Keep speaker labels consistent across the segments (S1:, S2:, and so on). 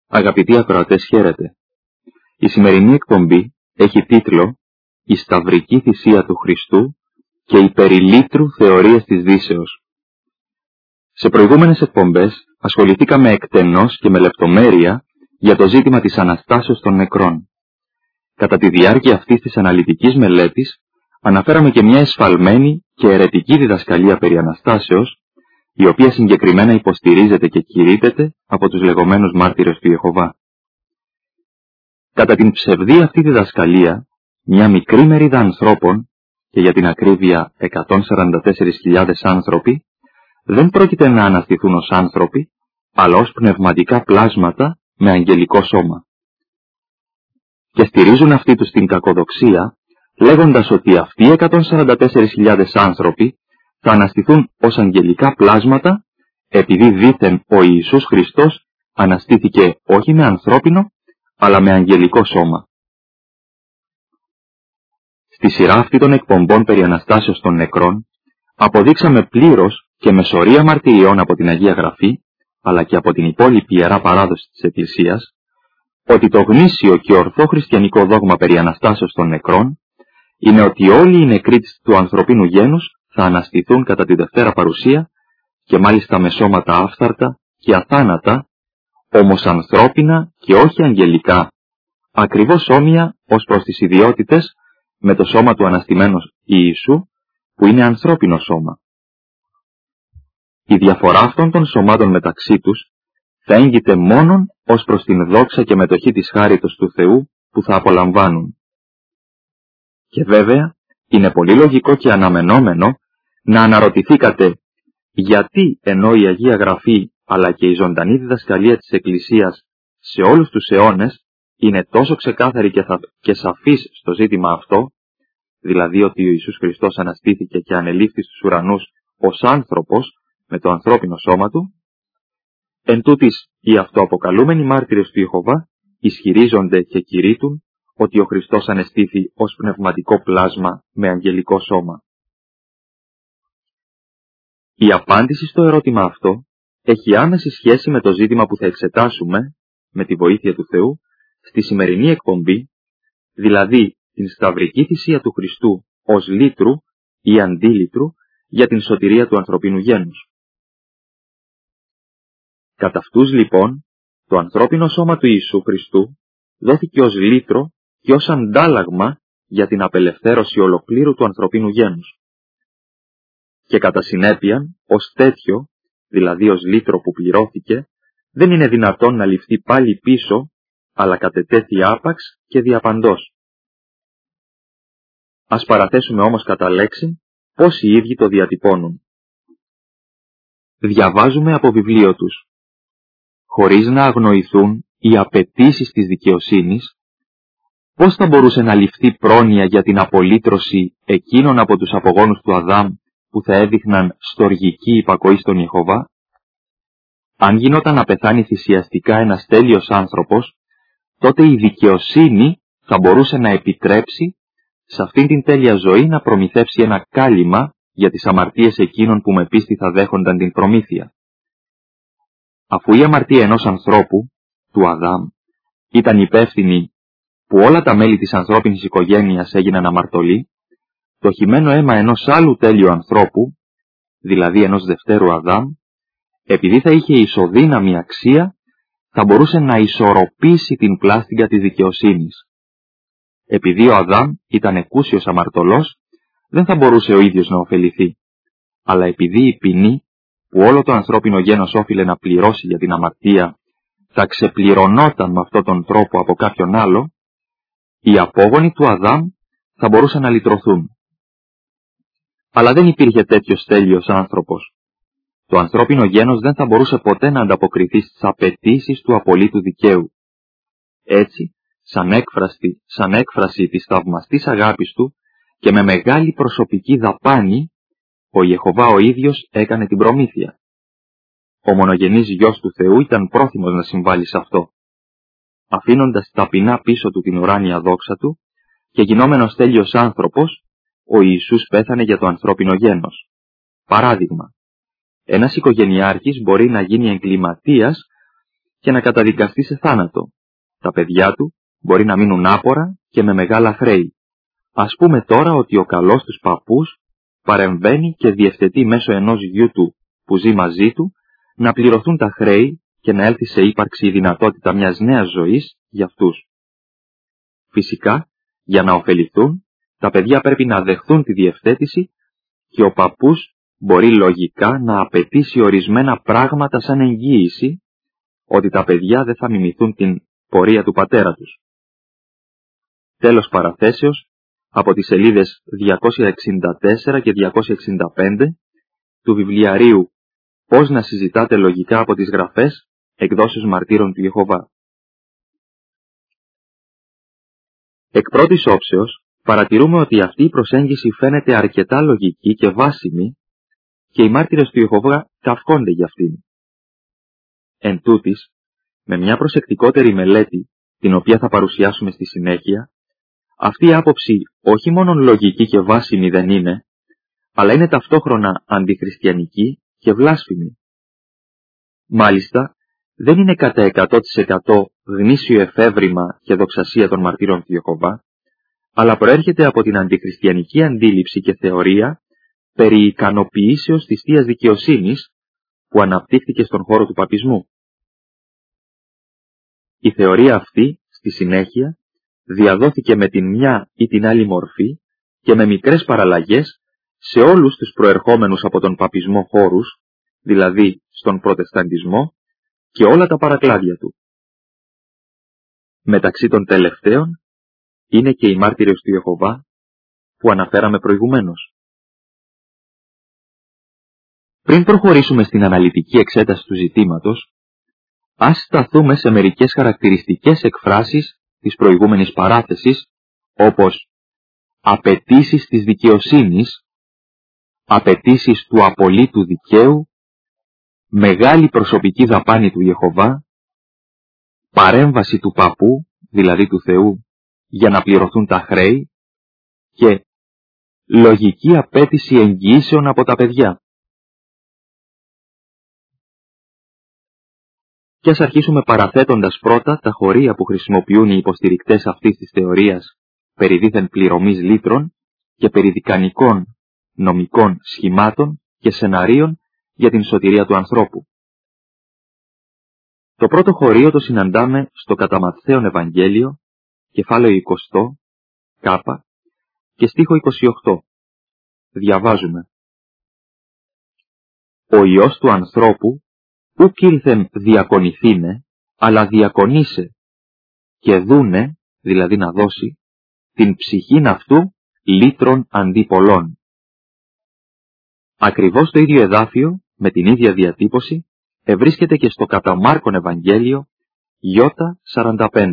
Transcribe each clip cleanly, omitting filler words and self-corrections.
S1: Αγαπητοί ακροατές, χαίρετε. Η σημερινή εκπομπή έχει τίτλο «Η Σταυρική Θυσία του Χριστού και οι περιλήτρου θεωρίες της Δύσεως». Σε προηγούμενες εκπομπές ασχοληθήκαμε εκτενώς και με λεπτομέρεια για το ζήτημα της Αναστάσεως των νεκρών. Κατά τη διάρκεια αυτής της αναλυτικής μελέτης αναφέραμε και μια εσφαλμένη και αιρετική διδασκαλία περί Αναστάσεως, η οποία συγκεκριμένα υποστηρίζεται και κηρύττεται από τους λεγόμενους μάρτυρες του Ιεχωβά. Κατά την ψευδή αυτή διδασκαλία, μια μικρή μερίδα ανθρώπων, και για την ακρίβεια 144.000 άνθρωποι, δεν πρόκειται να αναστηθούν ως άνθρωποι, αλλά ως πνευματικά πλάσματα με αγγελικό σώμα. Και στηρίζουν αυτοί τους την κακοδοξία, λέγοντας ότι αυτοί οι 144.000 άνθρωποι θα αναστηθούν ως αγγελικά πλάσματα, επειδή δήθεν ο Ιησούς Χριστός αναστήθηκε όχι με ανθρώπινο, αλλά με αγγελικό σώμα. Στη σειρά αυτή των εκπομπών περί Αναστάσεως των νεκρών, αποδείξαμε πλήρως και με σωρία μαρτυριών από την Αγία Γραφή, αλλά και από την υπόλοιπη Ιερά Παράδοση της Εκκλησίας, ότι το γνήσιο και ορθό χριστιανικό δόγμα περί Αναστάσεως των νεκρών είναι ότι όλοι οι νεκροί του ανθρωπίνου γένους θα αναστηθούν κατά τη Δευτέρα Παρουσία, και μάλιστα με σώματα άφθαρτα και αθάνατα, όμως ανθρώπινα και όχι αγγελικά, ακριβώς όμοια ως προς τις ιδιότητες με το σώμα του αναστημένου Ιησού, που είναι ανθρώπινο σώμα. Η διαφορά αυτών των σωμάτων μεταξύ τους θα έγκυται μόνον ως προς την δόξα και μετοχή της χάριτος του Θεού που θα απολαμβάνουν. Και βέβαια, είναι πολύ λογικό και αναμενόμενο να αναρωτηθήκατε γιατί, ενώ η Αγία Γραφή αλλά και η ζωντανή διδασκαλία της Εκκλησίας σε όλους τους αιώνες είναι τόσο ξεκάθαρη και σαφής στο ζήτημα αυτό, δηλαδή ότι ο Ιησούς Χριστός αναστήθηκε και ανελήφθη στους ουρανούς ως άνθρωπος με το ανθρώπινο σώμα του, εν τούτοις οι αυτοαποκαλούμενοι μάρτυρες του Ιεχωβά ισχυρίζονται και κηρύττουν ότι ο Χριστός ανεστήθη ως πνευματικό πλάσμα με αγγελικό σώμα. Η απάντηση στο ερώτημα αυτό έχει άμεση σχέση με το ζήτημα που θα εξετάσουμε, με τη βοήθεια του Θεού, στη σημερινή εκπομπή, δηλαδή την Σταυρική Θυσία του Χριστού ως λύτρου ή αντίλυτρου για την σωτηρία του ανθρωπίνου γένους. Κατά αυτούς λοιπόν, το ανθρώπινο σώμα του Ιησού Χριστού δόθηκε ως λύτρο και ως αντάλλαγμα για την απελευθέρωση ολοκλήρου του ανθρωπίνου γένους. Και κατά συνέπεια, ως τέτοιο, δηλαδή ως λύτρο που πληρώθηκε, δεν είναι δυνατόν να ληφθεί πάλι πίσω, αλλά κατετέθη άπαξ και διαπαντός. Ας παραθέσουμε όμως κατά λέξη πώς οι ίδιοι το διατυπώνουν. Διαβάζουμε από βιβλίο τους. Χωρίς να αγνοηθούν οι απαιτήσεις της δικαιοσύνης, πώς θα μπορούσε να ληφθεί πρόνοια για την απολύτρωση εκείνων από τους απογόνους του Αδάμ που θα έδειχναν στοργική υπακοή στον Ιεχωβά? Αν γινόταν να πεθάνει θυσιαστικά ένας τέλειος άνθρωπος, τότε η δικαιοσύνη θα μπορούσε να επιτρέψει σε αυτήν την τέλεια ζωή να προμηθεύσει ένα κάλυμα για τις αμαρτίες εκείνων που με πίστη θα δέχονταν την προμήθεια. Αφού η αμαρτία ενός ανθρώπου, του Αδάμ, ήταν υπεύθυνη που όλα τα μέλη της ανθρώπινης οικογένειας έγιναν αμαρτωλοί, το χυμένο αίμα ενός άλλου τέλειου ανθρώπου, δηλαδή ενός δευτέρου Αδάμ, επειδή θα είχε ισοδύναμη αξία, θα μπορούσε να ισορροπήσει την πλάστιγκα της δικαιοσύνης. Επειδή ο Αδάμ ήταν εκούσιος αμαρτωλός, δεν θα μπορούσε ο ίδιος να ωφεληθεί, αλλά επειδή η ποινή που όλο το ανθρώπινο γένος όφιλε να πληρώσει για την αμαρτία θα ξεπληρωνόταν με αυτόν τον τρόπο από κάποιον άλλο, οι απόγονοι του Αδάμ θα μπορούσαν να λυτρωθούν. Αλλά δεν υπήρχε τέτοιος τέλειος άνθρωπος. Το ανθρώπινο γένος δεν θα μπορούσε ποτέ να ανταποκριθεί στις απαιτήσεις του απολύτου δικαίου. Έτσι, σαν έκφραση της θαυμαστής αγάπης του και με μεγάλη προσωπική δαπάνη, ο Ιεχωβά ο ίδιος έκανε την προμήθεια. Ο μονογενής Γιος του Θεού ήταν πρόθυμος να συμβάλει σε αυτό. Αφήνοντας ταπεινά πίσω του την ουράνια δόξα του και γινόμενος τέλειος άνθρωπος, ο Ιησούς πέθανε για το ανθρώπινο γένος. Παράδειγμα, ένας οικογενειάρχης μπορεί να γίνει εγκληματίας και να καταδικαστεί σε θάνατο. Τα παιδιά του μπορεί να μείνουν άπορα και με μεγάλα χρέη. Ας πούμε τώρα ότι ο καλός τους παππούς παρεμβαίνει και διευθετεί μέσω ενός γιου του που ζει μαζί του να πληρωθούν τα χρέη και να έλθει σε ύπαρξη η δυνατότητα μιας νέας ζωής για αυτούς. Φυσικά, για να ωφεληθούν, τα παιδιά πρέπει να δεχθούν τη διευθέτηση και ο παππούς μπορεί λογικά να απαιτήσει ορισμένα πράγματα σαν εγγύηση ότι τα παιδιά δεν θα μιμηθούν την πορεία του πατέρα τους. Τέλος παραθέσεως, από τις σελίδες 264 και 265 του βιβλιαρίου «Πώς να συζητάτε λογικά από τις γραφές», εκδόσεις Μαρτύρων του Ιεχωβά. Εκ πρώτης όψεως, παρατηρούμε ότι αυτή η προσέγγιση φαίνεται αρκετά λογική και βάσιμη και οι μάρτυρες του Ιεχωβά καυχόνται για αυτήν. Εν τούτης, με μια προσεκτικότερη μελέτη, την οποία θα παρουσιάσουμε στη συνέχεια, αυτή η άποψη όχι μόνο λογική και βάσιμη δεν είναι, αλλά είναι ταυτόχρονα αντιχριστιανική και βλάσφημη. Μάλιστα, δεν είναι κατά 100% γνήσιο εφεύρημα και δοξασία των μαρτύρων του Ιεχωβά, αλλά προέρχεται από την αντιχριστιανική αντίληψη και θεωρία περί ικανοποιήσεως της Θείας Δικαιοσύνης που αναπτύχθηκε στον χώρο του παπισμού. Η θεωρία αυτή, στη συνέχεια, διαδόθηκε με την μια ή την άλλη μορφή και με μικρές παραλλαγές σε όλους τους προερχόμενους από τον παπισμό χώρους, δηλαδή στον προτεσταντισμό και όλα τα παρακλάδια του. Μεταξύ των τελευταίων είναι και οι μάρτυρες του Ιεχωβά που αναφέραμε προηγουμένως. Πριν προχωρήσουμε στην αναλυτική εξέταση του ζητήματος, ας σταθούμε σε μερικές χαρακτηριστικές εκφράσεις της προηγούμενης παράθεσης, όπως απαιτήσεις της δικαιοσύνης, απαιτήσεις του απολύτου δικαίου, μεγάλη προσωπική δαπάνη του Ιεχωβά, παρέμβαση του παππού, δηλαδή του Θεού, για να πληρωθούν τα χρέη και λογική απέτηση εγγυήσεων από τα παιδιά. Και ας αρχίσουμε παραθέτοντας πρώτα τα χωρία που χρησιμοποιούν οι υποστηρικτές αυτής της θεωρίας περί δίθεν πληρωμής λύτρων και περί δικανικών νομικών σχημάτων και σεναρίων για την σωτηρία του ανθρώπου. Το πρώτο χωρίο το συναντάμε στο κατά Ματθαίον Ευαγγέλιο, κεφάλαιο 20, κάπα, και στίχο 28. Διαβάζουμε: «Ο Υιός του ανθρώπου ουκ ήλθεν διακονηθήνε, αλλά διακονήσε και δούνε, δηλαδή να δώσει, την ψυχήν αυτού λύτρων αντί πολλών». Ακριβώς το ίδιο εδάφιο, με την ίδια διατύπωση, ευρίσκεται και στο κατά Μάρκον Ευαγγέλιο, Ιώτα 45.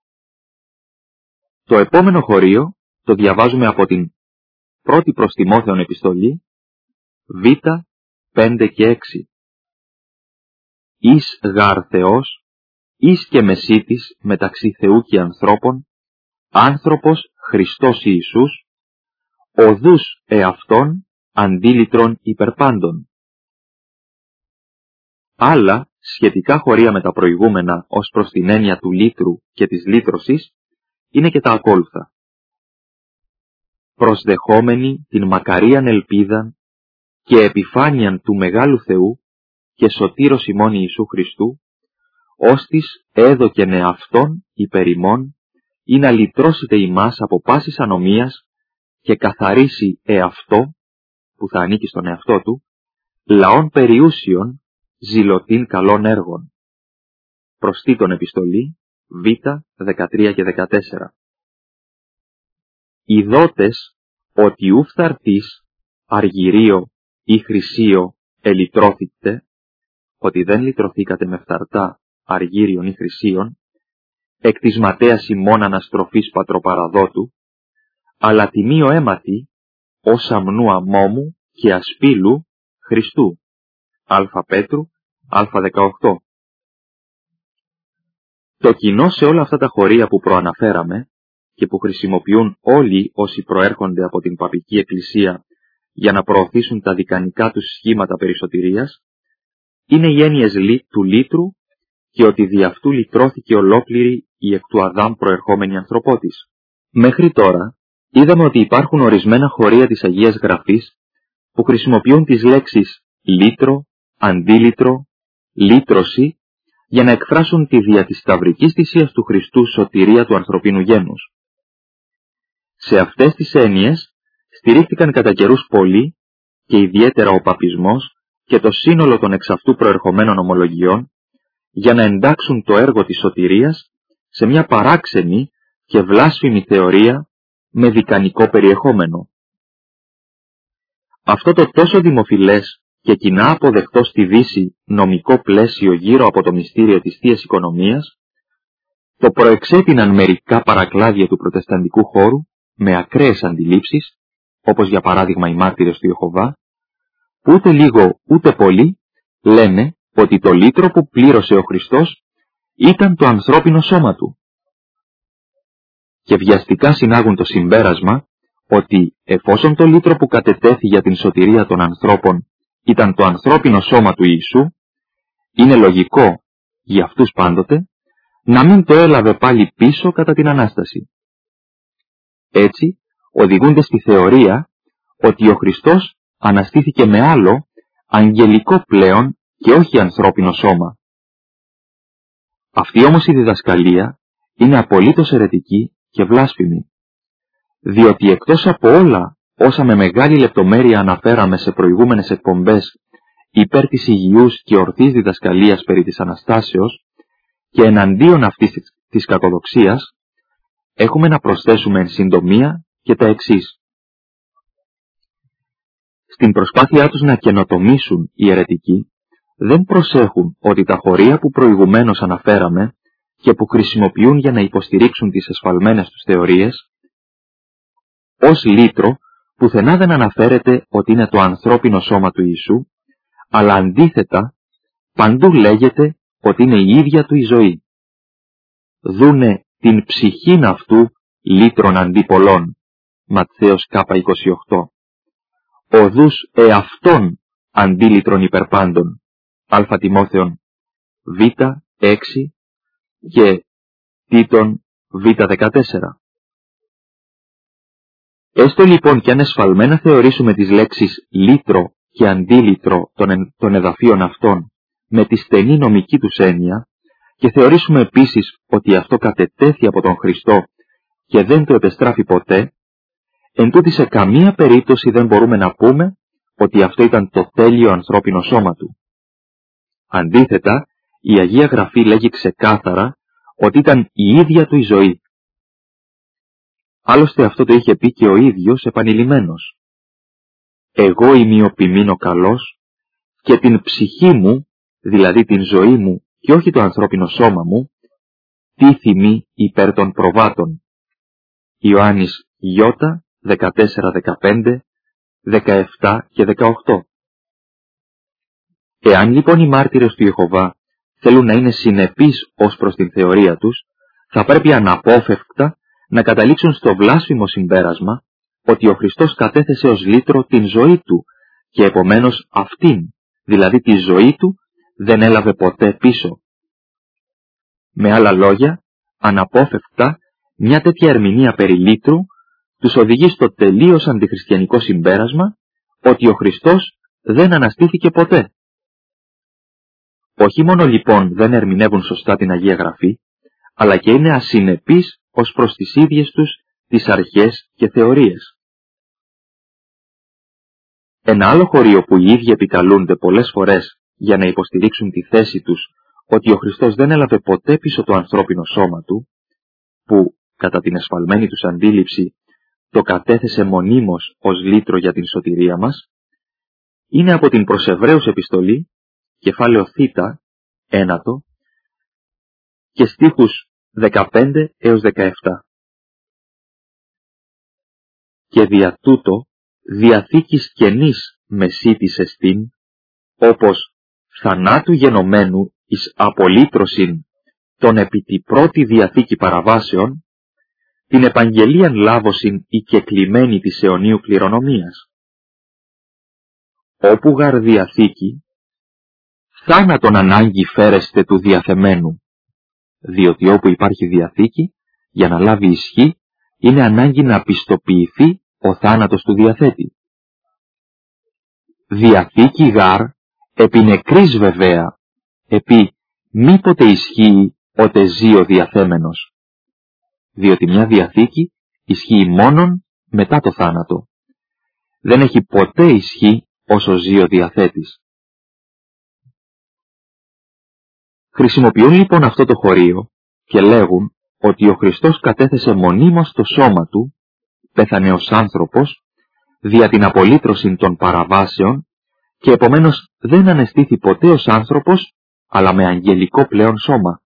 S1: Το επόμενο χωρίο το διαβάζουμε από την πρώτη προς Τιμόθεον επιστολή, Β, 5 και 6. «Εις γάρ Θεός, εις και μεσίτης μεταξύ Θεού και ανθρώπων, άνθρωπος Χριστός Ιησούς, οδούς εαυτόν αντίλυτρων υπερπάντων». Άλλα σχετικά χωρία με τα προηγούμενα ως προς την έννοια του λύτρου και της λύτρωσης είναι και τα ακόλουθα. «Προσδεχόμενοι την μακαρίαν ελπίδαν και επιφάνειαν του Μεγάλου Θεού και σωτήρος ημών Ιησού Χριστού, ώστις έδωκεν εαυτόν υπερ ημών, ή να λυτρώσετε ημάς από πάσης ανομίας και καθαρίσει εαυτό», που θα ανήκει στον εαυτό του, «λαών περιούσιων, ζηλωτήν καλών έργων». Προς Τίτον επιστολή, Β, 13 και 14. «Ιδότες ότι ου φθαρτής, αργυρίο ή χρυσίο ελυτρώθηκτε», ότι δεν λυτρωθήκατε με φθαρτά, αργύριον ή χρυσίων, εκ της ματέας ημών αναστροφής πατροπαραδότου, αλλά τιμίο αίματι, ως αμνού αμόμου και ασπίλου Χριστού. Α Πέτρου, Α18. Το κοινό σε όλα αυτά τα χωρία που προαναφέραμε και που χρησιμοποιούν όλοι όσοι προέρχονται από την παπική εκκλησία για να προωθήσουν τα δικανικά τους σχήματα περί σωτηρίας, είναι οι έννοιες του λύτρου και ότι δι' αυτού λυτρώθηκε ολόκληρη η εκ του Αδάμ προερχόμενη ανθρωπότης. Μέχρι τώρα είδαμε ότι υπάρχουν ορισμένα χωρία της Αγίας Γραφής που χρησιμοποιούν τις λέξεις λύτρο, αντίλυτρο, λύτρωση για να εκφράσουν τη δια της σταυρικής θυσίας του Χριστού σωτηρία του ανθρωπίνου γένους. Σε αυτές τις έννοιες στηρίχθηκαν κατά καιρούς πολλοί και ιδιαίτερα ο παπισμός και το σύνολο των εξ αυτού προερχομένων ομολογιών για να εντάξουν το έργο της σωτηρίας σε μια παράξενη και βλάσφημη θεωρία με δικανικό περιεχόμενο. Αυτό το τόσο δημοφιλές και κοινά αποδεκτό στη Δύση νομικό πλαίσιο γύρω από το μυστήριο της Θείας Οικονομίας το προεξέτειναν μερικά παρακλάδια του προτεσταντικού χώρου με ακραίες αντιλήψεις, όπως για παράδειγμα οι μάρτυρες του Ιεχωβά, που ούτε λίγο ούτε πολύ λένε ότι το λύτρο που πλήρωσε ο Χριστός ήταν το ανθρώπινο σώμα του. Και βιαστικά συνάγουν το συμπέρασμα ότι εφόσον το λύτρο που κατετέθη για την σωτηρία των ανθρώπων ήταν το ανθρώπινο σώμα του Ιησού, είναι λογικό για αυτούς πάντοτε να μην το έλαβε πάλι πίσω κατά την Ανάσταση. Έτσι οδηγούνται στη θεωρία ότι ο Χριστός αναστήθηκε με άλλο, αγγελικό πλέον και όχι ανθρώπινο σώμα. Αυτή όμως η διδασκαλία είναι απολύτως αιρετική και βλάσφημη, διότι εκτός από όλα όσα με μεγάλη λεπτομέρεια αναφέραμε σε προηγούμενες εκπομπές υπέρ της υγιούς και ορθής διδασκαλίας περί της Αναστάσεως και εναντίον αυτής της κακοδοξίας, έχουμε να προσθέσουμε εν συντομία και τα εξής. Στην προσπάθειά τους να καινοτομήσουν οι αιρετικοί, δεν προσέχουν ότι τα χωρία που προηγουμένως αναφέραμε και που χρησιμοποιούν για να υποστηρίξουν τις εσφαλμένες τους θεωρίες, ως λύτρο πουθενά δεν αναφέρεται ότι είναι το ανθρώπινο σώμα του Ιησού, αλλά αντίθετα παντού λέγεται ότι είναι η ίδια του η ζωή. Δούνε την ψυχήν αυτού λύτρων αντί πολλών. Ματθαίος K28. Οδούς εαυτών αντί λύτρων υπερπάντων. Α Τιμόθεον Β6 και Τίτων Β14. Έστω λοιπόν κι αν εσφαλμένα θεωρήσουμε τις λέξεις λύτρο και αντίλυτρο των εδαφίων αυτών με τη στενή νομική τους έννοια και θεωρήσουμε επίσης ότι αυτό κατετέθη από τον Χριστό και δεν το επεστράφει ποτέ, εντούτοις σε καμία περίπτωση δεν μπορούμε να πούμε ότι αυτό ήταν το τέλειο ανθρώπινο σώμα του. Αντίθετα, η Αγία Γραφή λέγει ξεκάθαρα ότι ήταν η ίδια του η ζωή. Άλλωστε αυτό το είχε πει και ο ίδιος επανειλημμένος. Εγώ είμαι ο ποιμήν ο καλός και την ψυχή μου, δηλαδή την ζωή μου και όχι το ανθρώπινο σώμα μου, τίθιμη υπέρ των προβάτων. Ιωάννης Ι, 14-15, 17 και 18. Εάν λοιπόν οι μάρτυρες του Ιεχωβά θέλουν να είναι συνεπείς ως προς την θεωρία τους, θα πρέπει αναπόφευκτα να καταλήξουν στο βλάσφημο συμπέρασμα ότι ο Χριστός κατέθεσε ως λύτρο την ζωή του και επομένως αυτήν, δηλαδή τη ζωή του, δεν έλαβε ποτέ πίσω. Με άλλα λόγια, αναπόφευκτα μια τέτοια ερμηνεία περί λύτρου τους οδηγεί στο τελείως αντιχριστιανικό συμπέρασμα ότι ο Χριστός δεν αναστήθηκε ποτέ. Όχι μόνο λοιπόν δεν ερμηνεύουν σωστά την Αγία Γραφή, αλλά και είναι ασυνεπείς ως προς τις ίδιες τους τις αρχές και θεωρίες. Ένα άλλο χωρίο που οι ίδιοι επικαλούνται πολλές φορές για να υποστηρίξουν τη θέση τους ότι ο Χριστός δεν έλαβε ποτέ πίσω το ανθρώπινο σώμα του, που κατά την εσφαλμένη τους αντίληψη το κατέθεσε μονίμως ως λύτρο για την σωτηρία μας, είναι από την προς Εβραίους επιστολή, κεφάλαιο Θ, 1 και στίχους 15 έως 17. Και δια τούτο διαθήκης καινής μεσίτης εστίν, όπως θανάτου γενομένου εις απολύτρωσιν των επί τη πρώτη διαθήκη παραβάσεων, την επαγγελίαν λάβωσιν η κεκλειμένη της αιωνίου κληρονομίας. Όπου γαρ διαθήκη, θάνατον ανάγκη φέρεστε του διαθεμένου, διότι όπου υπάρχει διαθήκη, για να λάβει ισχύ, είναι ανάγκη να πιστοποιηθεί ο θάνατος του διαθέτη. Διαθήκη γάρ, επί νεκρής βεβαία, επί μήποτε ισχύει οτε ζει ο διαθέμενος, διότι μια διαθήκη ισχύει μόνον μετά το θάνατο. Δεν έχει ποτέ ισχύ όσο ζει ο διαθέτης. Χρησιμοποιούν λοιπόν αυτό το χωρίο και λέγουν ότι ο Χριστός κατέθεσε μονίμως το σώμα του, πέθανε ως άνθρωπος, δια την απολύτρωση των παραβάσεων και επομένως δεν ανεστήθη ποτέ ως άνθρωπος, αλλά με αγγελικό πλέον σώμα.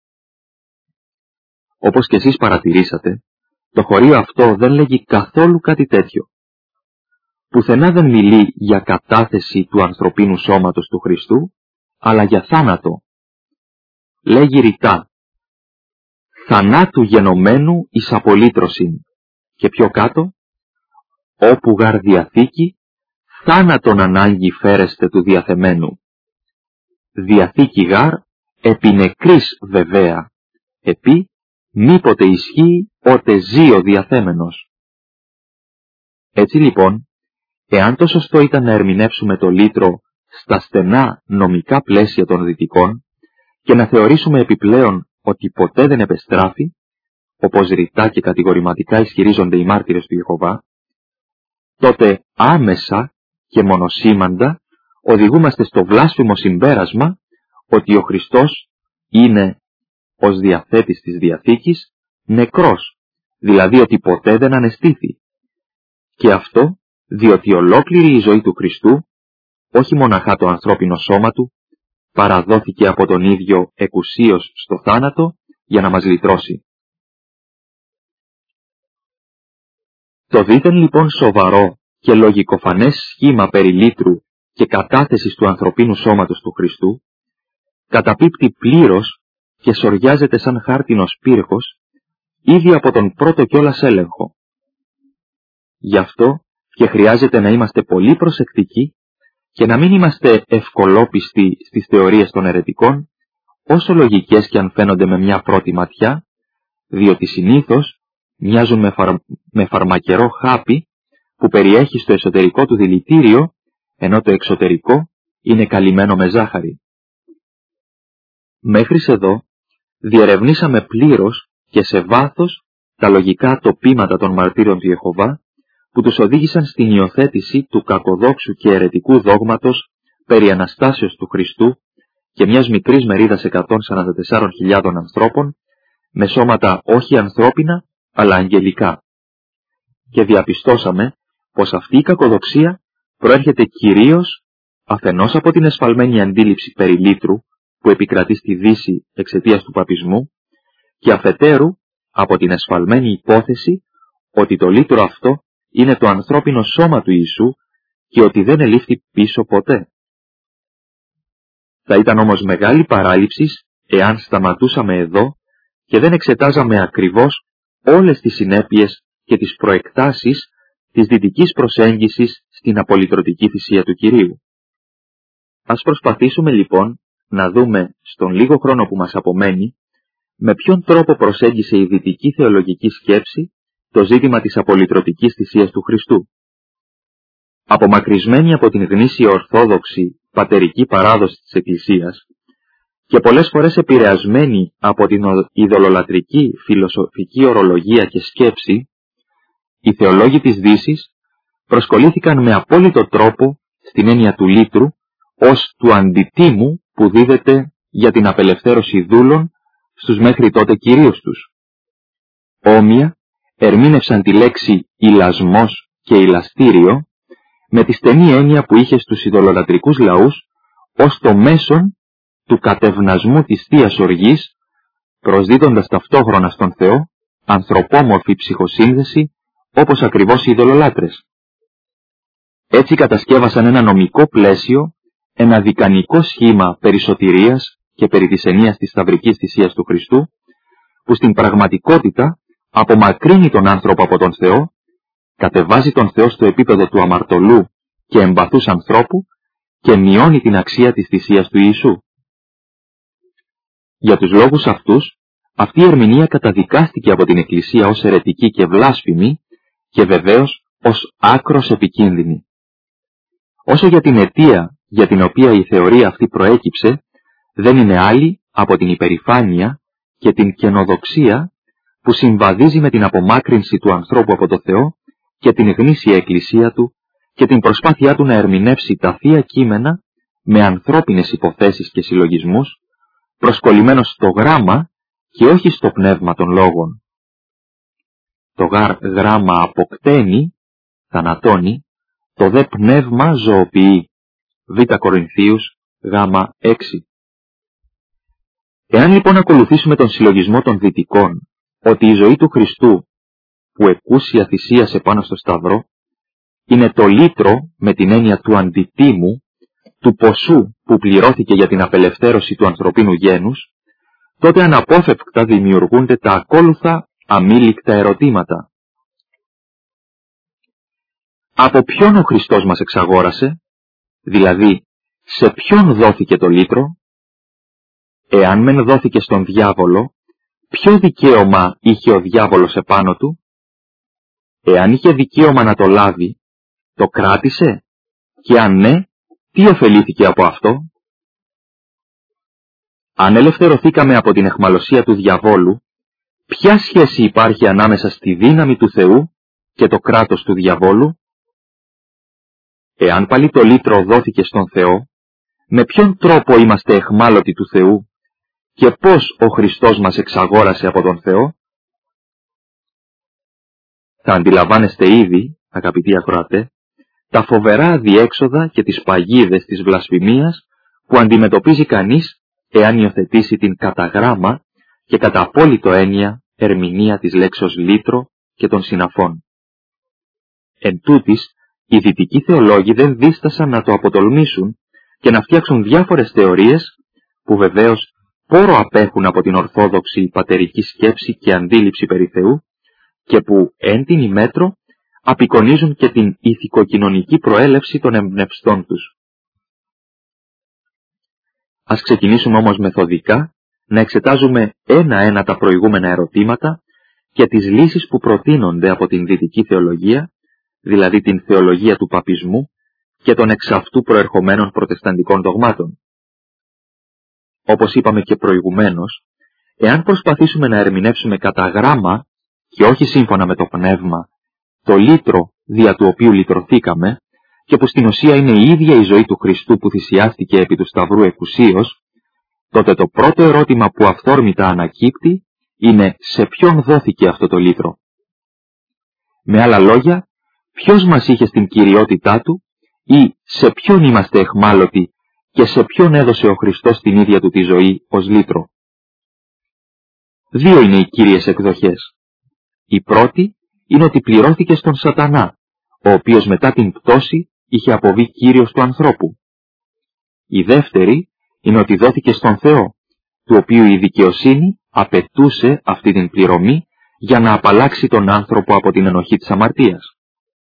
S1: Όπως και εσείς παρατηρήσατε, το χωρίο αυτό δεν λέγει καθόλου κάτι τέτοιο. Πουθενά δεν μιλεί για κατάθεση του ανθρωπίνου σώματος του Χριστού, αλλά για θάνατο. Λέγει ρητά, θανάτου γενομένου εις απολύτρωσιν, και πιο κάτω, όπου γαρ διαθήκη, θάνατον ανάγκη φέρεστε του διαθεμένου. Διαθήκη γαρ, επί νεκρής βεβαία, επί μήποτε ισχύει οτε ζει ο διαθέμενος. Έτσι λοιπόν, εάν το σωστό ήταν να ερμηνεύσουμε το λύτρο στα στενά νομικά πλαίσια των δυτικών και να θεωρήσουμε επιπλέον ότι ποτέ δεν επεστράφει, όπως ρητά και κατηγορηματικά ισχυρίζονται οι μάρτυρες του Ιεχωβά, τότε άμεσα και μονοσήμαντα οδηγούμαστε στο βλάσφημο συμπέρασμα ότι ο Χριστός είναι, ως διαθέτης της Διαθήκης, νεκρός, δηλαδή ότι ποτέ δεν ανεστήθη. Και αυτό διότι ολόκληρη η ζωή του Χριστού, όχι μοναχά το ανθρώπινο σώμα του, παραδόθηκε από τον ίδιο εκουσίως στο θάνατο για να μας λυτρώσει. Το δίθεν λοιπόν σοβαρό και λογικοφανές σχήμα περί λύτρου και κατάθεσης του ανθρωπίνου σώματος του Χριστού καταπίπτει πλήρως και σοριάζεται σαν χάρτινος πύρχος ήδη από τον πρώτο κιόλας έλεγχο. Γι' αυτό και χρειάζεται να είμαστε πολύ προσεκτικοί και να μην είμαστε ευκολόπιστοι στις θεωρίες των αιρετικών, όσο λογικές και αν φαίνονται με μια πρώτη ματιά, διότι συνήθως μοιάζουν με φαρμακερό χάπι που περιέχει στο εσωτερικό του δηλητήριο, ενώ το εξωτερικό είναι καλυμμένο με ζάχαρη. Μέχρις εδώ διερευνήσαμε πλήρως και σε βάθος τα λογικά τοπήματα των μαρτύρων του Ιεχωβά που τους οδήγησαν στην υιοθέτηση του κακοδόξου και αιρετικού δόγματος περί Αναστάσεως του Χριστού και μιας μικρής μερίδας 144.000 ανθρώπων με σώματα όχι ανθρώπινα αλλά αγγελικά. Και διαπιστώσαμε πως αυτή η κακοδοξία προέρχεται κυρίως αφενός από την εσφαλμένη αντίληψη περί λύτρου που επικρατεί στη Δύση εξαιτίας του παπισμού και αφετέρου από την εσφαλμένη υπόθεση ότι το λύτρο αυτό είναι το ανθρώπινο σώμα του Ιησού και ότι δεν ελήφθη πίσω ποτέ. Θα ήταν όμως μεγάλη παράληψη εάν σταματούσαμε εδώ και δεν εξετάζαμε ακριβώς όλες τις συνέπειες και τις προεκτάσεις της δυτικής προσέγγισης στην απολυτρωτική θυσία του Κυρίου. Ας προσπαθήσουμε λοιπόν να δούμε στον λίγο χρόνο που μας απομένει με ποιον τρόπο προσέγγισε η δυτική θεολογική σκέψη το ζήτημα της απολυτρωτικής θυσίας του Χριστού. Απομακρυσμένη από την γνήσια ορθόδοξη πατερική παράδοση της Εκκλησίας και πολλές φορές επηρεασμένη από την ειδωλολατρική φιλοσοφική ορολογία και σκέψη, οι θεολόγοι της Δύσης προσκολήθηκαν με απόλυτο τρόπο στην έννοια του λύτρου ως του αντιτίμου που δίδεται για την απελευθέρωση δούλων στους μέχρι τότε κυρίους τους. Όμοια ερμήνευσαν τη λέξη ηλασμός και ηλαστήριο με τη στενή έννοια που είχε στους ειδωλολατρικούς λαούς ως το μέσον του κατευνασμού της Θείας Οργής, προσδίδοντας ταυτόχρονα στον Θεό ανθρωπόμορφη ψυχοσύνδεση όπως ακριβώς οι ειδωλολάτρες. Έτσι κατασκεύασαν ένα νομικό πλαίσιο, ένα δικανικό σχήμα περί σωτηρίας και περί της ενίας της σταυρικής θυσίας του Χριστού, που στην πραγματικότητα απομακρύνει τον άνθρωπο από τον Θεό, κατεβάζει τον Θεό στο επίπεδο του αμαρτωλού και εμπαθούς ανθρώπου και μειώνει την αξία της θυσίας του Ιησού. Για τους λόγους αυτούς, αυτή η ερμηνεία καταδικάστηκε από την Εκκλησία ως αιρετική και βλάσφημη και βεβαίως ως άκρος επικίνδυνη. Όσο για την αιτία για την οποία η θεωρία αυτή προέκυψε, δεν είναι άλλη από την υπερηφάνεια και την καινοδοξία που συμβαδίζει με την απομάκρυνση του ανθρώπου από το Θεό και την γνήσια εκκλησία του και την προσπάθειά του να ερμηνεύσει τα θεία κείμενα με ανθρώπινες υποθέσεις και συλλογισμούς, προσκολλημένος στο γράμμα και όχι στο πνεύμα των λόγων. Το γράμμα αποκταίνει, θανατώνει, το δε πνεύμα ζωοποιεί. Β Κορινθίους Γ 6. Εάν λοιπόν ακολουθήσουμε τον συλλογισμό των δυτικών, ότι η ζωή του Χριστού, που εκούσια θυσίασε πάνω στο Σταυρό, είναι το λύτρο με την έννοια του αντιτίμου, του ποσού που πληρώθηκε για την απελευθέρωση του ανθρωπίνου γένους, τότε αναπόφευκτα δημιουργούνται τα ακόλουθα αμήλικτα ερωτήματα. Από ποιον ο Χριστός μας εξαγόρασε, δηλαδή σε ποιον δόθηκε το λύτρο? Εάν μεν δόθηκε στον διάβολο, ποιο δικαίωμα είχε ο διάβολος επάνω του? Εάν είχε δικαίωμα να το λάβει, το κράτησε? Και αν ναι, τι ωφελήθηκε από αυτό? Αν ελευθερωθήκαμε από την αιχμαλωσία του διαβόλου, ποια σχέση υπάρχει ανάμεσα στη δύναμη του Θεού και το κράτος του διαβόλου? Εάν πάλι το λύτρο δόθηκε στον Θεό, με ποιον τρόπο είμαστε αιχμάλωτοι του Θεού και πώς ο Χριστός μας εξαγόρασε από τον Θεό? Θα αντιλαμβάνεστε ήδη, αγαπητοί ακροατέ, τα φοβερά αδιέξοδα και τις παγίδες της βλασφημίας που αντιμετωπίζει κανείς εάν υιοθετήσει την κατά γράμμα και κατά απόλυτο έννοια ερμηνεία της λέξεως λύτρο και των συναφών. Εν τούτης, οι δυτικοί θεολόγοι δεν δίστασαν να το αποτολμήσουν και να φτιάξουν διάφορες θεωρίες που βεβαίως πόρο απέχουν από την ορθόδοξη πατερική σκέψη και αντίληψη περί Θεού και που εν την ημέτρο απεικονίζουν και την ηθικοκοινωνική προέλευση των εμπνευστών τους. Ας ξεκινήσουμε όμως μεθοδικά να εξετάζουμε ένα-ένα τα προηγούμενα ερωτήματα και τις λύσεις που προτείνονται από την δυτική θεολογία, δηλαδή την θεολογία του παπισμού και των εξ αυτού προερχομένων προτεσταντικών δογμάτων. Όπως είπαμε και προηγουμένως, εάν προσπαθήσουμε να ερμηνεύσουμε κατά γράμμα και όχι σύμφωνα με το πνεύμα, το λύτρο δια του οποίου λυτρωθήκαμε και που στην ουσία είναι η ίδια η ζωή του Χριστού που θυσιάστηκε επί του Σταυρού εκουσίως, τότε το πρώτο ερώτημα που αυθόρμητα ανακύπτει είναι σε ποιον δόθηκε αυτό το λύτρο. Με άλλα λόγια, ποιος μας είχε στην κυριότητά του ή σε ποιον είμαστε αιχμάλωτοι και σε ποιον έδωσε ο Χριστός την ίδια του τη ζωή ως λύτρο. Δύο είναι οι κύριες εκδοχές. Η πρώτη είναι ότι πληρώθηκε στον Σατανά, ο οποίος μετά την πτώση είχε αποβεί κύριος του ανθρώπου. Η δεύτερη είναι ότι δόθηκε στον Θεό, του οποίου η δικαιοσύνη απαιτούσε αυτή την πληρωμή για να απαλλάξει τον άνθρωπο από την ενοχή της αμαρτίας.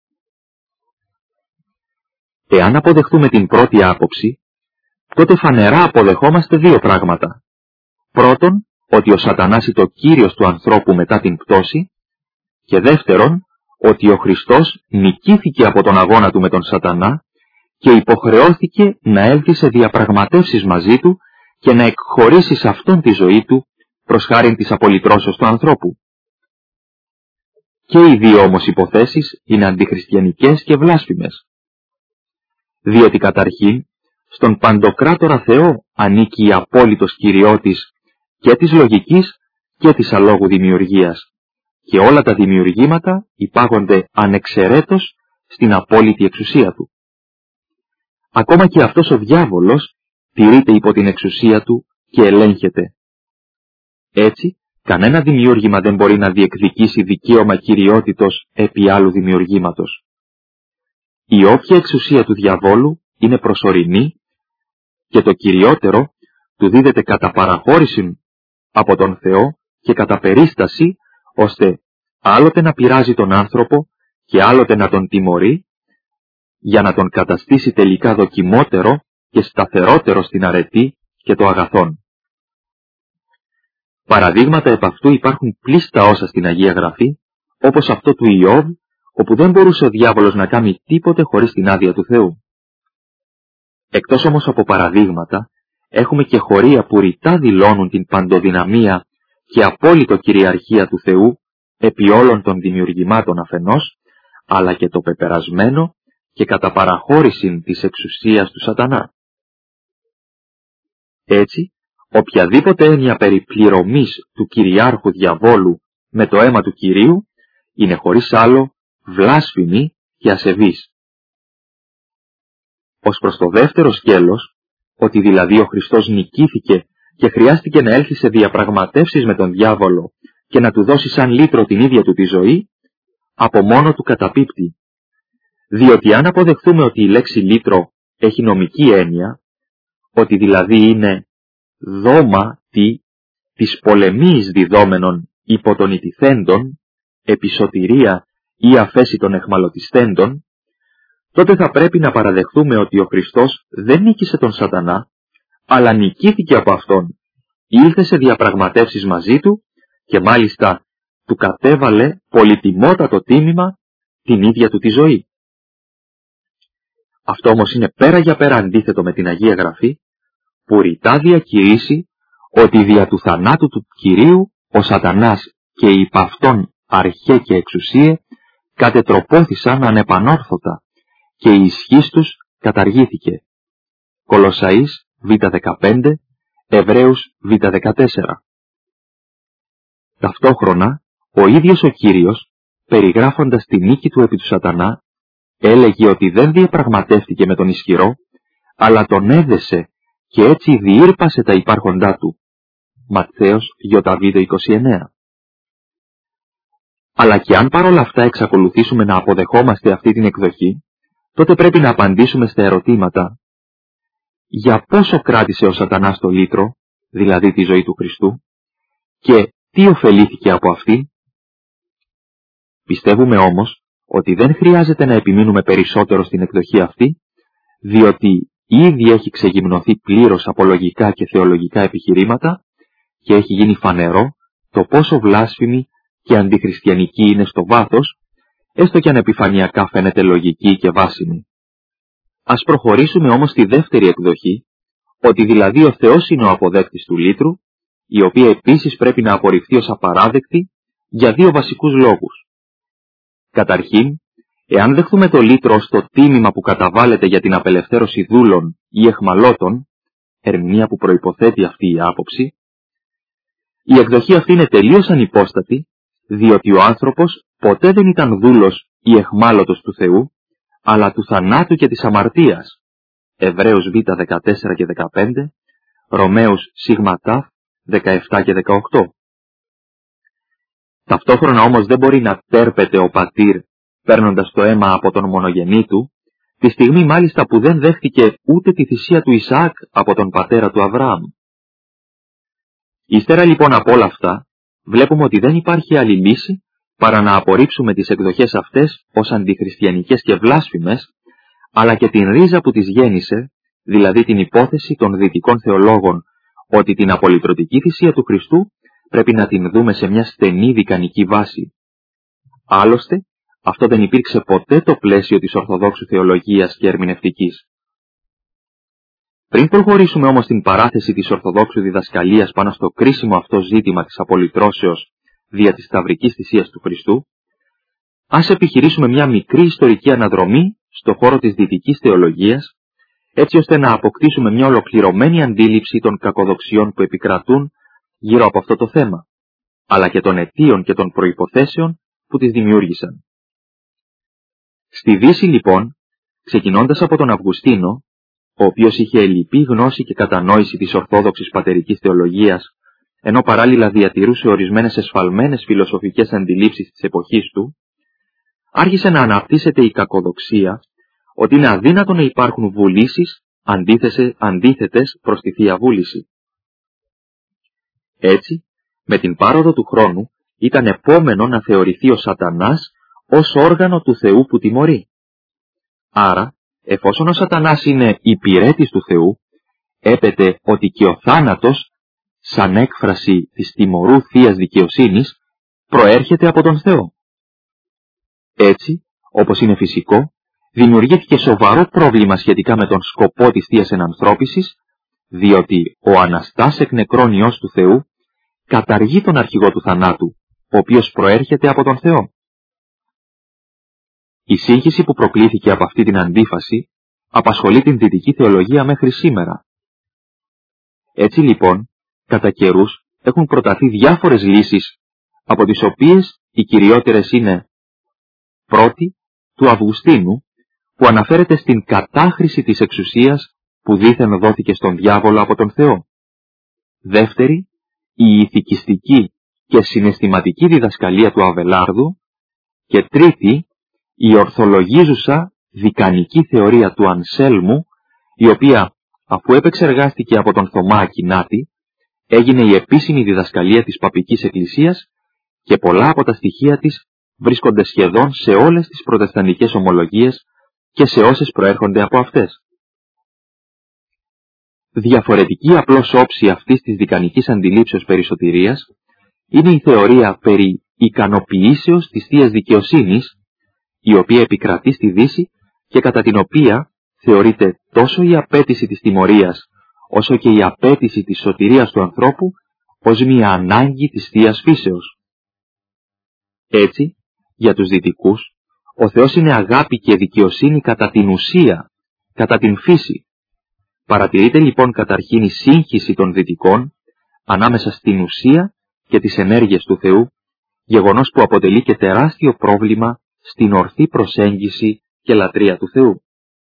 S1: Εάν αποδεχτούμε την πρώτη άποψη, τότε φανερά αποδεχόμαστε δύο πράγματα. Πρώτον, ότι ο Σατανάς είναι το κύριος του ανθρώπου μετά την πτώση, και δεύτερον, ότι ο Χριστός νικήθηκε από τον αγώνα του με τον Σατανά και υποχρεώθηκε να έλθει σε διαπραγματεύσεις μαζί του και να εκχωρήσει σε αυτόν τη ζωή του προς χάριν της απολυτρώσεως του ανθρώπου. Και οι δύο όμως υποθέσεις είναι αντιχριστιανικές και βλάσφημες. Διότι καταρχήν, στον Παντοκράτορα Θεό ανήκει η απόλυτος κυριότης και της λογικής και της αλόγου δημιουργίας, και όλα τα δημιουργήματα υπάγονται ανεξαιρέτως στην απόλυτη εξουσία του. Ακόμα και αυτός ο διάβολος τηρείται υπό την εξουσία του και ελέγχεται. Έτσι, κανένα δημιούργημα δεν μπορεί να διεκδικήσει δικαίωμα κυριότητος επί άλλου δημιουργήματος. Η όποια εξουσία του διαβόλου είναι προσωρινή και το κυριότερο του δίδεται κατά παραχώρηση από τον Θεό και κατά περίσταση, ώστε άλλοτε να πειράζει τον άνθρωπο και άλλοτε να τον τιμωρεί, για να τον καταστήσει τελικά δοκιμότερο και σταθερότερο στην αρετή και το αγαθόν. Παραδείγματα επ' αυτού υπάρχουν πλήστα όσα στην Αγία Γραφή, όπως αυτό του Ιώβ, όπου δεν μπορούσε ο διάβολος να κάνει τίποτε χωρίς την άδεια του Θεού. Εκτός όμως από παραδείγματα, έχουμε και χωρία που ρητά δηλώνουν την παντοδυναμία και απόλυτο κυριαρχία του Θεού επί όλων των δημιουργημάτων αφενός, αλλά και το πεπερασμένο και κατά παραχώρηση της εξουσίας του Σατανά. Έτσι, οποιαδήποτε έννοια περί πληρωμής του κυριάρχου διαβόλου με το αίμα του Κυρίου είναι χωρίς άλλο βλάσφημη και ασεβής. Ως προς το δεύτερο σκέλος, ότι δηλαδή ο Χριστός νικήθηκε και χρειάστηκε να έλθει σε διαπραγματεύσεις με τον διάβολο και να του δώσει σαν λύτρο την ίδια του τη ζωή, από μόνο του καταπίπτει. Διότι αν αποδεχθούμε ότι η λέξη λύτρο έχει νομική έννοια, ότι δηλαδή είναι δώμα της πολεμής διδόμενων υπό των ιτηθέντων, επισωτηρία ή αφέση των εχμαλωτιστέντων, τότε θα πρέπει να παραδεχθούμε ότι ο Χριστός δεν νίκησε τον Σατανά, αλλά νικήθηκε από αυτόν, ήλθε σε διαπραγματεύσεις μαζί του και μάλιστα του κατέβαλε πολυτιμότατο τίμημα την ίδια του τη ζωή. Αυτό όμως είναι πέρα για πέρα αντίθετο με την Αγία Γραφή, που ρητά διακηρύσει ότι δια του θανάτου του Κυρίου ο Σατανάς και οι υπ' αυτόν αρχαί και εξουσίε κατετροπώθησαν ανεπανόρθωτα και η ισχύς τους καταργήθηκε. Κολοσσαείς Β15, Εβραίους Β14. Ταυτόχρονα, ο ίδιος ο Κύριος, περιγράφοντας τη νίκη του επί του Σατανά, έλεγε ότι δεν διαπραγματεύτηκε με τον ισχυρό, αλλά τον έδεσε και έτσι διήρπασε τα υπάρχοντά του. Ματθαίος Ι29. Αλλά και αν παρόλα αυτά εξακολουθήσουμε να αποδεχόμαστε αυτή την εκδοχή, τότε πρέπει να απαντήσουμε στα ερωτήματα. Για πόσο κράτησε ο Σατανάς το λύτρο, δηλαδή τη ζωή του Χριστού, και τι ωφελήθηκε από αυτή? Πιστεύουμε όμως ότι δεν χρειάζεται να επιμείνουμε περισσότερο στην εκδοχή αυτή, διότι ήδη έχει ξεγυμνωθεί πλήρως από λογικά και θεολογικά επιχειρήματα και έχει γίνει φανερό το πόσο βλάσφημη και αντιχριστιανική είναι στο βάθος, έστω και αν επιφανειακά φαίνεται λογική και βάσιμη. Ας προχωρήσουμε όμως στη δεύτερη εκδοχή, ότι δηλαδή ο Θεός είναι ο αποδέκτης του λύτρου, η οποία επίσης πρέπει να απορριφθεί ως απαράδεκτη για δύο βασικούς λόγους. Καταρχήν, εάν δεχθούμε το λύτρο ως το τίμημα που καταβάλλεται για την απελευθέρωση δούλων ή εχμαλώτων, ερμηνεία που προϋποθέτει αυτή η άποψη, η εκδοχή αυτή είναι τελείως ανυπόστατη, διότι ο άνθρωπος ποτέ δεν ήταν δούλος ή εχμάλωτος του Θεού, αλλά του θανάτου και της αμαρτίας. Εβραίους Β14 και 15, Ρωμαίους Σίγμα-Ταφ 17 και 18. Ταυτόχρονα όμως δεν μπορεί να τέρπεται ο πατήρ παίρνοντας το αίμα από τον μονογενή του, τη στιγμή μάλιστα που δεν δέχτηκε ούτε τη θυσία του Ισαάκ από τον πατέρα του Αβραάμ. Ύστερα λοιπόν από όλα αυτά, βλέπουμε ότι δεν υπάρχει άλλη λύση παρά να απορρίψουμε τις εκδοχές αυτές ως αντιχριστιανικές και βλάσφημες, αλλά και την ρίζα που τις γέννησε, δηλαδή την υπόθεση των δυτικών θεολόγων ότι την απολυτρωτική θυσία του Χριστού πρέπει να την δούμε σε μια στενή δικανική βάση. Άλλωστε, αυτό δεν υπήρξε ποτέ το πλαίσιο της Ορθοδόξου θεολογίας και ερμηνευτικής. Πριν προχωρήσουμε όμως στην παράθεση της Ορθοδόξου διδασκαλίας πάνω στο κρίσιμο αυτό ζήτημα της απολυτρώσεως δια της σταυρικής θυσίας του Χριστού, ας επιχειρήσουμε μια μικρή ιστορική αναδρομή στο χώρο της δυτικής θεολογίας, έτσι ώστε να αποκτήσουμε μια ολοκληρωμένη αντίληψη των κακοδοξιών που επικρατούν γύρω από αυτό το θέμα, αλλά και των αιτίων και των προϋποθέσεων που τις δημιούργησαν. Στη Δύση λοιπόν, ξεκινώντας από τον Αυγουστίνο, ο οποίος είχε ελλειπή γνώση και κατανόηση της ορθόδοξης πατερικής θεολογίας, ενώ παράλληλα διατηρούσε ορισμένες εσφαλμένες φιλοσοφικές αντιλήψεις της εποχής του, άρχισε να αναπτύσσεται η κακοδοξία ότι είναι αδύνατο να υπάρχουν βουλήσεις αντίθετες προς τη Θεία Βούληση. Έτσι, με την πάροδο του χρόνου ήταν επόμενο να θεωρηθεί ο Σατανάς ως όργανο του Θεού που τιμωρεί. Άρα, εφόσον ο Σατανάς είναι υπηρέτης του Θεού, έπεται ότι και ο θάνατος, σαν έκφραση της τιμωρού θείας δικαιοσύνης, προέρχεται από τον Θεό. Έτσι, όπως είναι φυσικό, δημιουργήθηκε σοβαρό πρόβλημα σχετικά με τον σκοπό της θείας ενανθρώπισης, διότι ο Αναστάς εκ νεκρών Υιός του Θεού καταργεί τον αρχηγό του θανάτου, ο οποίος προέρχεται από τον Θεό. Η σύγχυση που προκλήθηκε από αυτή την αντίφαση απασχολεί την δυτική θεολογία μέχρι σήμερα. Έτσι λοιπόν, κατά καιρούς έχουν προταθεί διάφορες λύσεις, από τις οποίες οι κυριότερες είναι: πρώτη, του Αυγουστίνου, που αναφέρεται στην κατάχρηση της εξουσίας που δήθεν δόθηκε στον διάβολο από τον Θεό. Δεύτερη, η ηθικιστική και συναισθηματική διδασκαλία του Αβελάρδου. Και τρίτη, η ορθολογίζουσα δικανική θεωρία του Ανσέλμου, η οποία, αφού επεξεργάστηκε από τον Θωμά Ακινάτη, έγινε η επίσημη διδασκαλία της Παπικής Εκκλησίας και πολλά από τα στοιχεία της βρίσκονται σχεδόν σε όλες τις προτεσταντικές ομολογίες και σε όσες προέρχονται από αυτές. Διαφορετική απλώς όψη αυτής της δικανικής αντιλήψεως περί σωτηρίας είναι η θεωρία περί ικανοποιήσεως της θείας δικαιοσύνης, η οποία επικρατεί στη Δύση και κατά την οποία θεωρείται τόσο η απέτηση της τιμωρίας όσο και η απέτηση της σωτηρίας του ανθρώπου ως μια ανάγκη της θείας φύσεως. Έτσι, για τους δυτικούς, ο Θεός είναι αγάπη και δικαιοσύνη κατά την ουσία, κατά την φύση. Παρατηρείται λοιπόν καταρχήν η σύγχυση των δυτικών ανάμεσα στην ουσία και τις ενέργειες του Θεού, γεγονός που αποτελεί και τεράστιο πρόβλημα στην ορθή προσέγγιση και λατρεία του Θεού.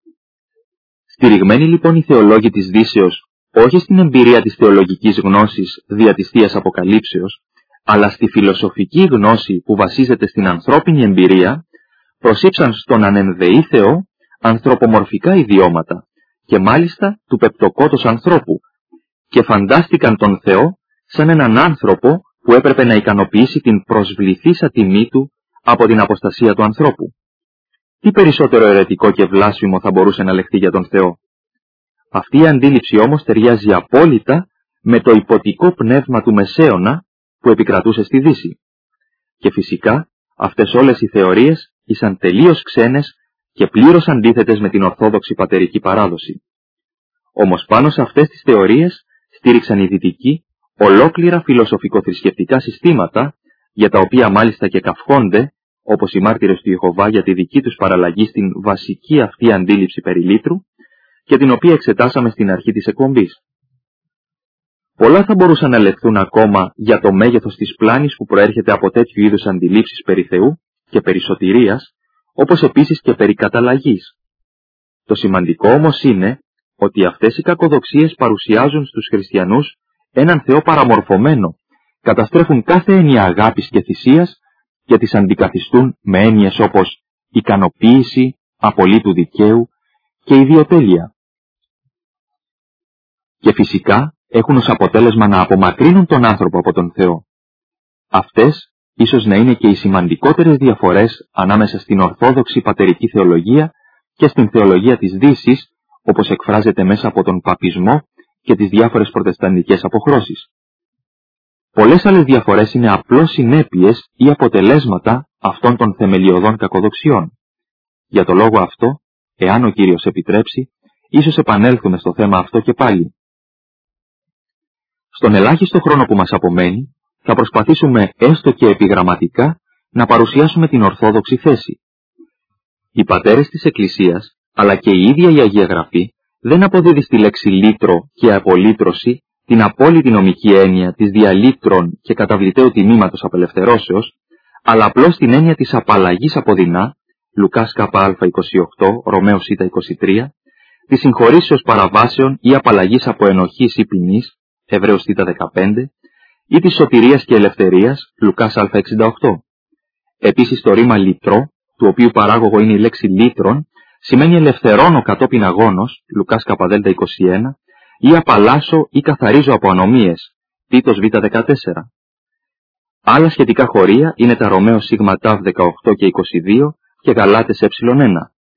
S1: Στηριγμένοι λοιπόν οι θεολόγοι της Δύσεως όχι στην εμπειρία της θεολογικής γνώσης δια της Θείας Αποκαλύψεως, αλλά στη φιλοσοφική γνώση που βασίζεται στην ανθρώπινη εμπειρία, προσήψαν στον ανενδεή Θεό ανθρωπομορφικά ιδιώματα και μάλιστα του πεπτοκότος ανθρώπου και φαντάστηκαν τον Θεό σαν έναν άνθρωπο που έπρεπε να ικανοποιήσει την προσβληθήσα τιμή του από την αποστασία του ανθρώπου. Τι περισσότερο αιρετικό και βλάσφημο θα μπορούσε να λεχθεί για τον Θεό? Αυτή η αντίληψη όμως ταιριάζει απόλυτα με το υποτικό πνεύμα του Μεσαίωνα που επικρατούσε στη Δύση. Και φυσικά αυτές όλες οι θεωρίες ήσαν τελείως ξένες και πλήρως αντίθετες με την ορθόδοξη πατερική παράδοση. Όμως πάνω σε αυτές τις θεωρίες στήριξαν οι δυτικοί ολόκληρα φιλοσοφικο-θρησκευτικά συστήματα, για τα οποία μάλιστα και καυχόνται, όπως οι μάρτυρες του Ιεχωβά, για τη δική τους παραλλαγή στην βασική αυτή αντίληψη περί λύτρου, και την οποία εξετάσαμε στην αρχή της εκπομπής. Πολλά θα μπορούσαν να λεχθούν ακόμα για το μέγεθος της πλάνης που προέρχεται από τέτοιου είδους αντιλήψεις περί Θεού και περί σωτηρίας, όπως επίσης και περί καταλλαγής. Το σημαντικό όμως είναι ότι αυτές οι κακοδοξίες παρουσιάζουν στους χριστιανούς έναν Θεό παραμορφωμένο, καταστρέφουν κάθε έννοια αγάπης και θυσίας και τις αντικαθιστούν με έννοιες όπως ικανοποίηση, απολύτου δικαίου και ιδιοτέλεια. Και φυσικά έχουν ως αποτέλεσμα να απομακρύνουν τον άνθρωπο από τον Θεό. Αυτές ίσως να είναι και οι σημαντικότερες διαφορές ανάμεσα στην ορθόδοξη πατερική θεολογία και στην θεολογία της Δύσης, όπως εκφράζεται μέσα από τον παπισμό και τις διάφορες προτεσταντικές αποχρώσεις. Πολλές άλλες διαφορές είναι απλώς συνέπειες ή αποτελέσματα αυτών των θεμελιωδών κακοδοξιών. Για το λόγο αυτό, εάν ο Κύριος επιτρέψει, ίσως επανέλθουμε στο θέμα αυτό και πάλι. Στον ελάχιστο χρόνο που μας απομένει, θα προσπαθήσουμε έστω και επιγραμματικά να παρουσιάσουμε την ορθόδοξη θέση. Οι πατέρες της Εκκλησίας, αλλά και η ίδια η Αγία Γραφή, δεν αποδίδει στη λέξη λύτρο και απολύτρωση την απόλυτη νομική έννοια της διαλύτρων και καταβληταίου τιμήματος απελευθερώσεως, αλλά απλώς την έννοια της απαλλαγής από δεινά, Λουκάς ΚΑ 28, Ρωμαίος Σ 23, της συγχωρήσεως παραβάσεων ή απαλλαγής από ενοχής ή ποινής, Εβραίος Θ 15, ή της σωτηρίας και ελευθερίας, Λουκάς Α 68. Επίσης το ρήμα λυτρό, του οποίου παράγωγο είναι η λέξη λύτρων, σημαίνει ελευθερώνω κατόπιν αγώνος, Λουκάς ΚΔ 21, ή απαλλάσσω ή καθαρίζω από ανομίες, Τίτος Β 14. Άλλα σχετικά χωρία είναι τα Ρωμαίος Σ Τ 18 και 22 και Γαλάτες Ε1.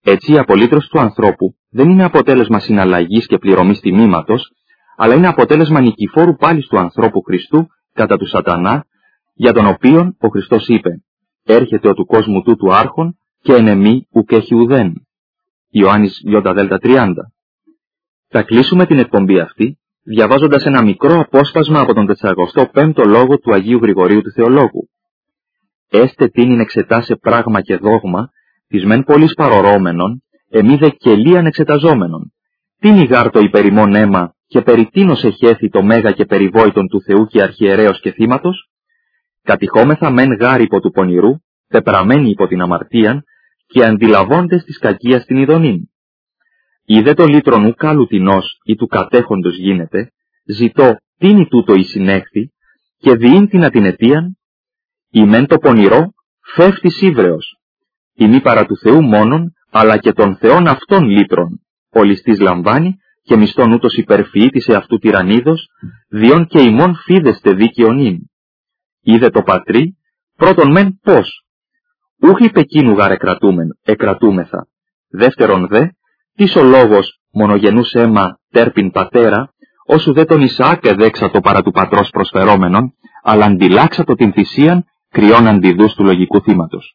S1: Έτσι η απολύτρωση του ανθρώπου δεν είναι αποτέλεσμα συναλλαγής και πληρωμής τιμήματος, αλλά είναι αποτέλεσμα νικηφόρου πάλης του ανθρώπου Χριστού κατά του Σατανά, για τον οποίον ο Χριστός είπε «Έρχεται ο του κόσμου τούτου άρχον και εν εμεί ουκ έχει ουδέν». Ιωάννης Ι.Δ.30. Θα κλείσουμε την εκπομπή αυτή διαβάζοντας ένα μικρό απόσπασμα από τον 45ο λόγο του Αγίου Γρηγορίου του Θεολόγου. «Έστε τίνην εξετάσε πράγμα και δόγμα, της μεν πολλής παρορώμενον, εμεί δε κελίαν εξεταζόμενον. Τίνη γάρ το υπερημόν αίμα και περί τίνος εχέθη το μέγα και περιβόητον του Θεού και αρχιερέως και θύματος. Κατηχόμεθα μεν γάρ υπό του πονηρού, πεπραμένοι υπό την αμαρτίαν, και αντιλαβώντες της κακίας την ειδονήν. Είδε το λύτρον ου κάλου τεινός ή του κατέχοντος γίνεται, ζητώ τίνη τούτο η συνέχθη, και διήν την ατινετίαν, η μεν το πονηρό, φεύτης ύβρεος, η μη παρά του Θεού μόνον, αλλά και των Θεών αυτών λύτρων, ο ληστής λαμβάνει, και μισθόν ούτως υπερφυήτησε αυτού τυραννίδος, διόν και ημών φίδεστε δίκαιον ειν. Είδε το πατρί, πρώτον μεν πώς. Ούχ είπε εκείνου γαρ εκρατούμεθα. Δεύτερον δε, τις ο λόγος μονογενούς αίμα τέρπιν πατέρα, όσου δε τον Ισαάκ εδέξατο παρά του πατρός προσφερόμενον, αλλά αντιλάξατο την θυσίαν κρυών αντιδούς του λογικού θύματος.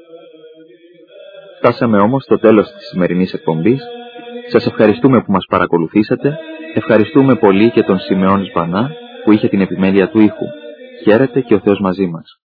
S1: Φτάσαμε όμως στο τέλος της σημερινής εκπομπής. Σας ευχαριστούμε που μας παρακολουθήσατε. Ευχαριστούμε πολύ και τον Σιμεών Σπανά που είχε την επιμέλεια του ήχου. Χαίρετε και ο Θεός μαζί μας.